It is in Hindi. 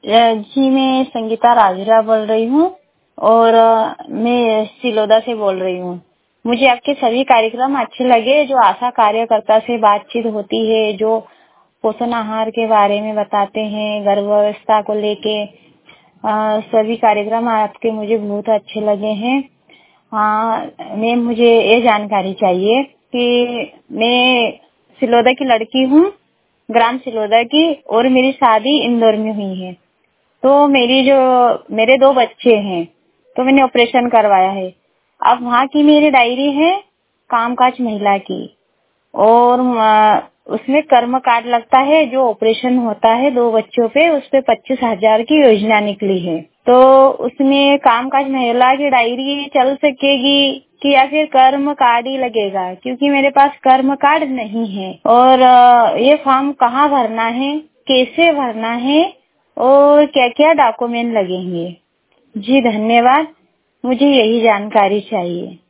जी, मैं संगीता राजरा बोल रही हूँ और मैं सिलोदा से बोल रही हूँ। मुझे आपके सभी कार्यक्रम अच्छे लगे, जो आशा कार्यकर्ता से बातचीत होती है, जो पोषण आहार के बारे में बताते हैं, गर्भावस्था को लेके सभी कार्यक्रम आपके मुझे बहुत अच्छे लगे हैं। मैम, मुझे ये जानकारी चाहिए कि मैं सिलोदा की लड़की हूँ, ग्राम सिलोदा की, और मेरी शादी इंदौर में हुई है। तो मेरे 2 बच्चे हैं, तो मैंने ऑपरेशन करवाया है। अब वहाँ की मेरी डायरी है कामकाज महिला की, और उसमें कर्म कार्ड लगता है। जो ऑपरेशन होता है 2 बच्चों पे, उस पे 25,000 की योजना निकली है। तो उसमें कामकाज महिला की डायरी चल सकेगी कि या फिर कर्म कार्ड ही लगेगा? क्योंकि मेरे पास कर्म कार्ड नहीं है। और ये फॉर्म कहाँ भरना है, कैसे भरना है और क्या क्या डॉक्यूमेंट लगेंगे? जी धन्यवाद, मुझे यही जानकारी चाहिए।